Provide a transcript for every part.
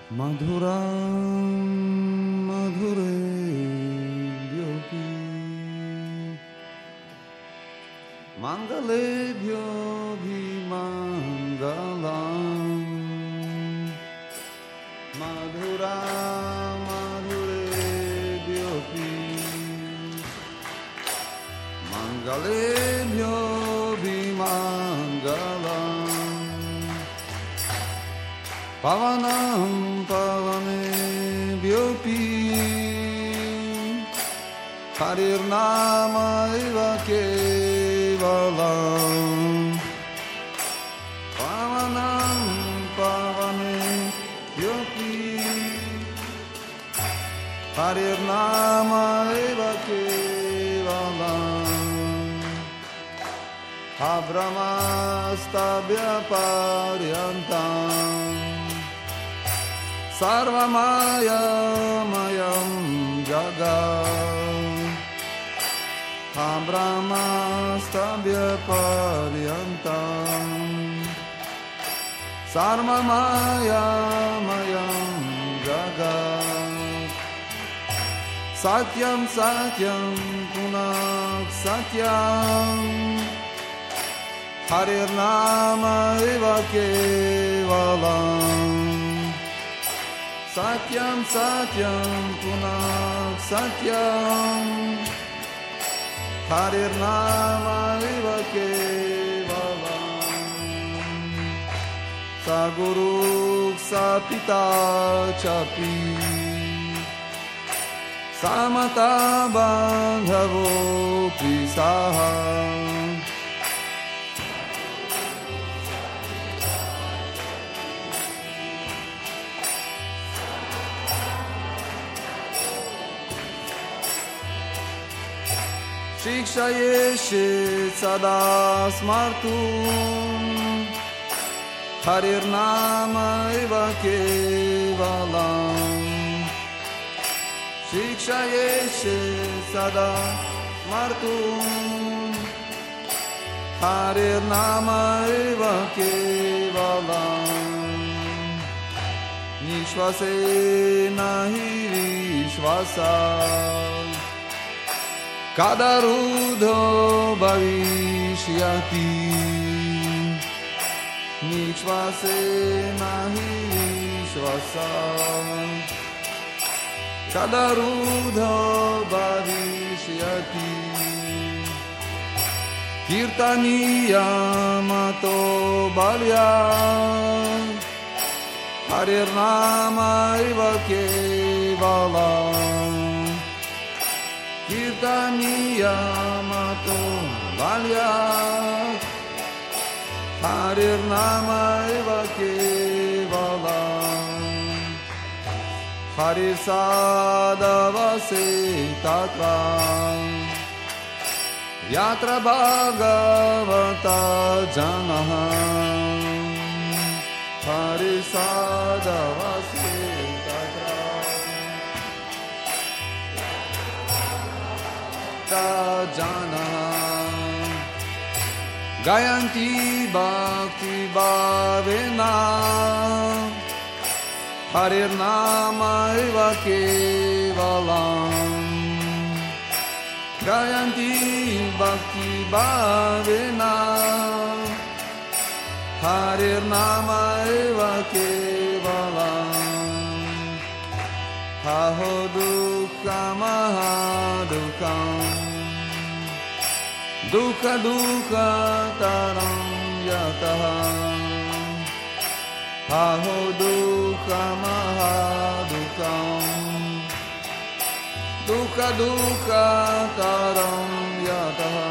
Madhuram Madhurebhyopi Mangalebhyo Bhimangalam Madhuram Madhurebhyopi Mangalebhyo Bhimangalam Pavanam Pavanebhyopi Harirnama eva kevalam Pavanam Pavanebhyopi Harirnama eva kevalam Abramastabhya paryantam Sarvamaya mayam jagat Abramastabhya paryantam Sarvamaya mayam jagat Satyam satyam punak satyam Harirnama eva kevalam Satyam satyam punak satyam Harirnama eva kevalam Saguruk sapita chapi Samata bandhavo pisaha Shikshayeshe sada smartum Harirnama eva kevalam Shikshayeshe sada smartum Harirnama eva kevalam Nishvase nahi vishvasa Kadarudho bhavishyati Nishvase nahi vishvasa Kadarudho bhavishyati Kirtaniya mato balya Harirnama eva kevalam Kirtaniya mato balya Harirnama eva kevalam Harir sadavase tatra Yatra bhagavata janaha Harir sadavase jana Gayanti bhakti bhavena Harirnama eva kevalam Gayanti bhakti bhavena Harirnama eva kevalam Aho dukkha mahadukkham Dukkha dukkha taram yataha Aho dukkha mahadukkham Dukkha dukkha taram yataha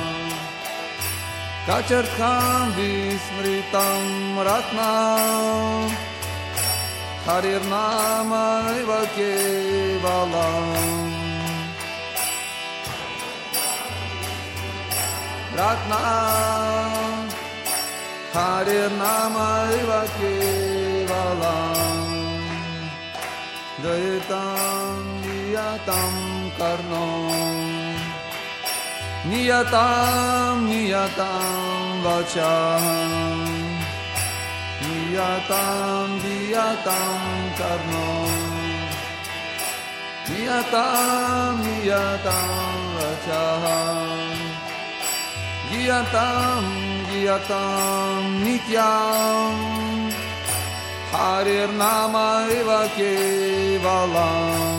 Kachartham vismritam ratnam Harirnama eva kevalam Ratna Harirnama eva kevalam Dayatam niyatam karno Niyatam niyatam vacham Niyatam niyatam karno Niyatam niyatam vachah Giyatam giyatam nityam Harir nama eva kevalam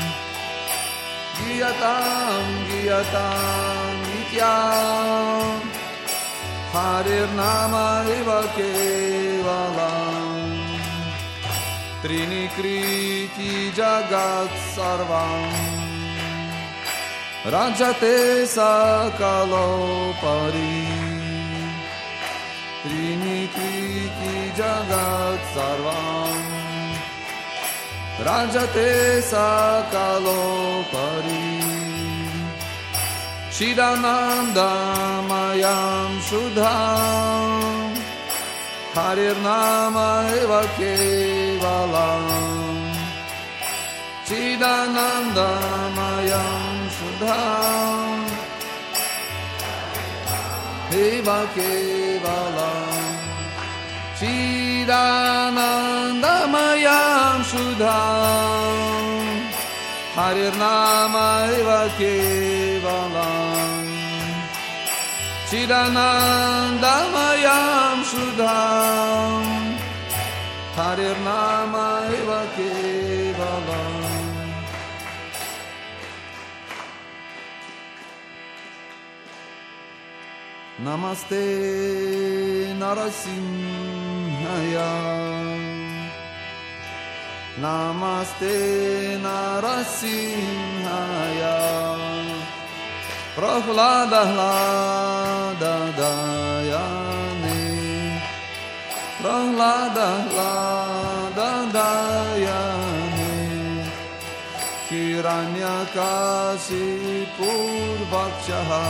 Giyatam giyatam nityam Harir nama eva kevalam Trini kriti jagat sarvam Rajate sakalo pari Trini kriti jagat sarvam Rajate sakalo pari Chidananda mayam sudham Harir nama eva kevalam Chidananda mayam sudham eva kevalam Chidananda mayam sudham Harir nama eva kevalam Chidananda mayam sudham Harir nama eva kevalam Namaste Narasimhaya Namaste Narasimhaya Prahlada Hlada Dayane Prahlada Hlada Dayane Hiranyakashipur Vakshaha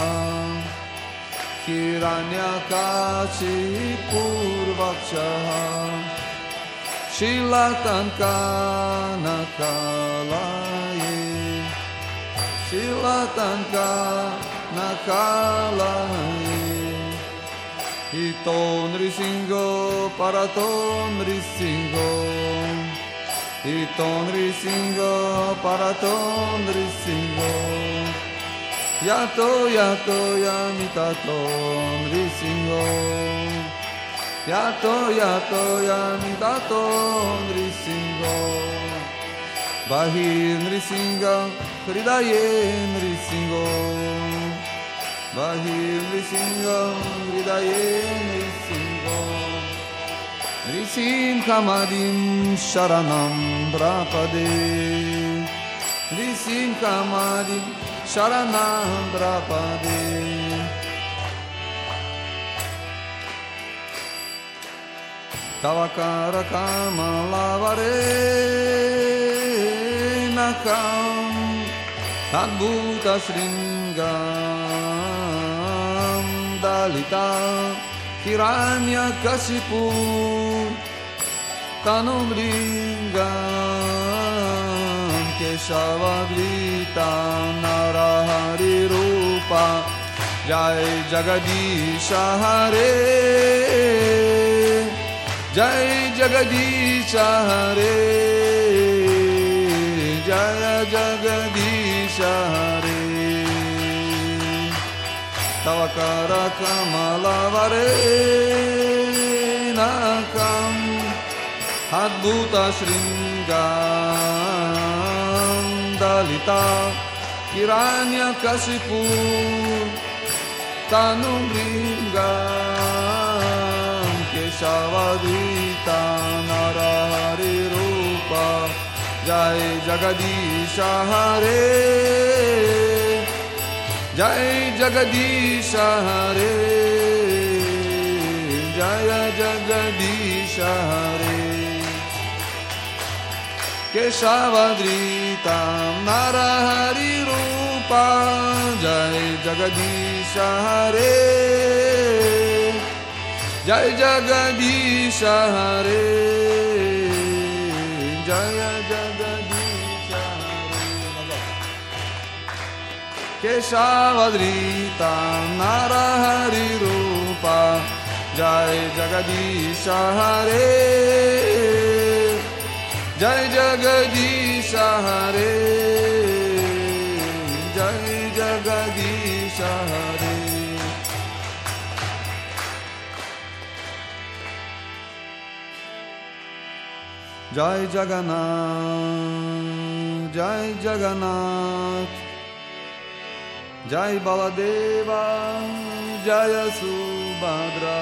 Hiranyakashipur Vakshaha Shilatan Kanakalaye Shilatan Kanakalaye Hiton Risingo Paraton Risingo Hiton Risingo Paraton Risingo Yato Yato Yamitaton Risingo Yato Yato Yamitaton Risingo Bahir Nrisinga Hridaye Nrisingo Bahir Nrisinga Hridaye Nrisingo Nrisim Kamadim Sharanam Brapade Nrisim Kamadim Sharanam Brapade Tavakara Kamalavare Nakam Tadbhuta Sringam Dalita Hiranyakashipu Tanumringam Keshavadrita Narahari Rupa Jai Jagadisha Hare Jai Jagadisha Hare Jaya Jagadisha Hare Tavakara Kamalavare Nakam Adbhuta Sringam Dalita Hiranyakashipu Tanumringam Keshavadrita Narahari Rupa Jai Jagadisha Hare Jai Jagadisha Hare Jaya Jagadisha Hare Keshavadrita Narahari Rupa Jai Jagadisha Hare Jai Jagadisha Hare Jaya Jagadisha Hare Keshavadrita Narahari Rupa Jai Jagadisha Hare, Jai Jagadisha Hare, Jai Jagadisha Hare. Jai Jagannath, Jai Jagannath, Jai Baladeva, Jaya Subhadra,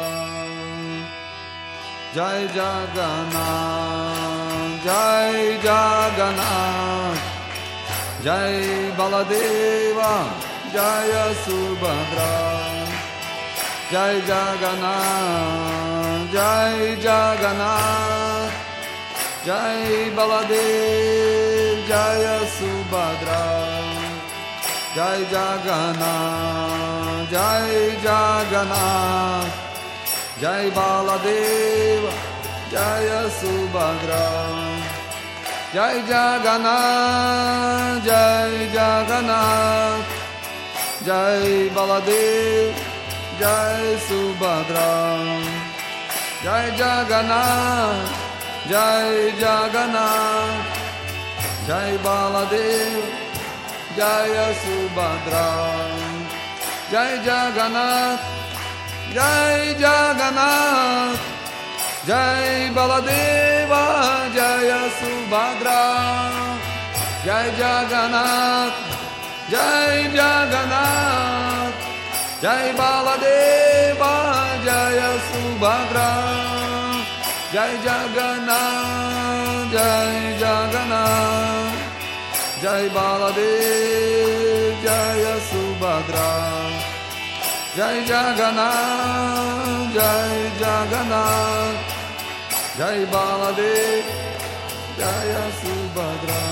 Jai Jagannath, Jai Jagannath, Jai Baladeva, Jaya Subhadra, Jai Jagannath, Jai Jagannath, Jai Baladev, Jaya Subhadra, Jai Jagannath, Jai Jagannath, Jai Baladev, Jaya Subhadra, Jai Jagannath, Jai Jagannath, Jai Baladev, Jai Subhadra, Jai Jagannath, Jai Jagannath, Jai Baladev, Jaya Subhadra, Jai Jagannath, Jai Jagannath, Jai Baladeva, Jaya Subhadra, Jai Jagannath, Jai Jagannath, Jai Baladeva, Jaya Subhadra, Jai Jagannath, Jai Jagannath, Jai Baladev, Jaya Subhadra, Jai Jagannath, Jai Jagannath, Jai Baladev, Jaya Subhadra.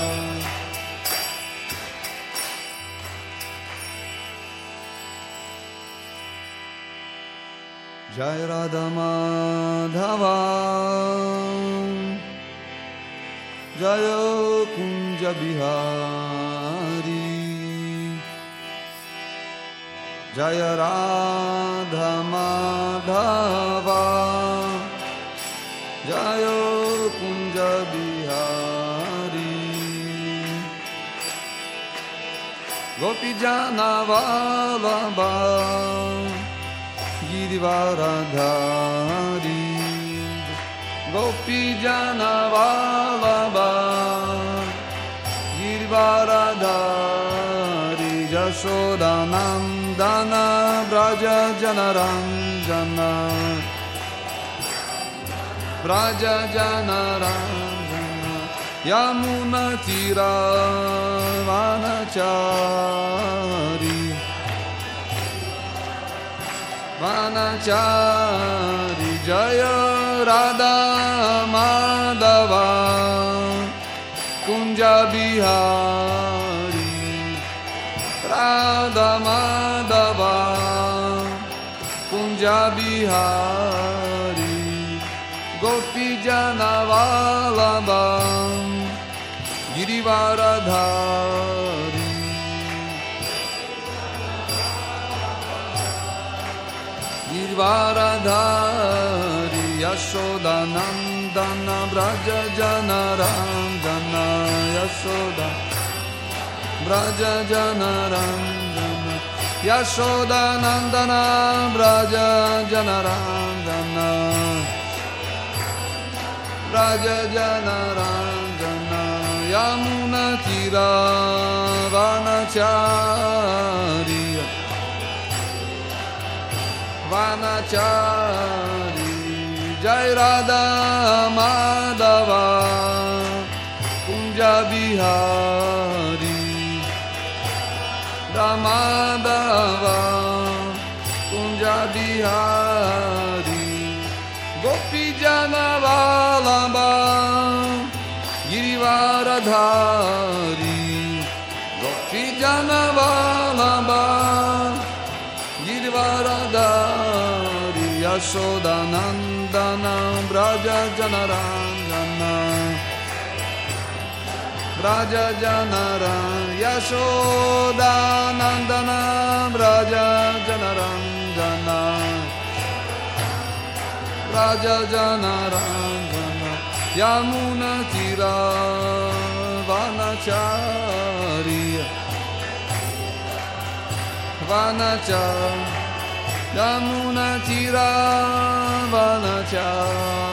Jai Radha Madhava, Jaya Kunja Bihari, Jaya Radha Madhava, Jaya Kunja Bihari, Gopi Jana Vallabha, Girivaradhari, Gopi Jana Vallabha, Girivaradhari, Jashoda Nandana, Braja Janaranjana, Braja Janaranjana, Yamuna Tira Vanachari, Vanachari, Jaya Radha Madhava, Kunja Bihari, Radha Madhava, Kunja Bihari, Gopi Jana Vallabha, Girivaradhari, Girivaradhari, Yashoda Nandana, Braja Janaranjana, Yashoda, Braja Janaranjana, Yashoda Nandana, Braja Janaranjana, Braja Janaranjana, Yamuna Tira Vanachari, Vanachari, Jai Radha Madhava, Kunja Bihari, Ramadhava, Kunja Bihari, Gopi Jana Vallabha, Girivaradhari, Gopi Jana Vallabha, Girivaradhari, Yashoda Nandana, Braja Janaranjana, Braja Janaranjana, Yashoda Nandana, Braja Janaranjana, Raja Janaranjana Yamuna Tira Vanacharya Vanacharya Yamuna Tira Vanacharya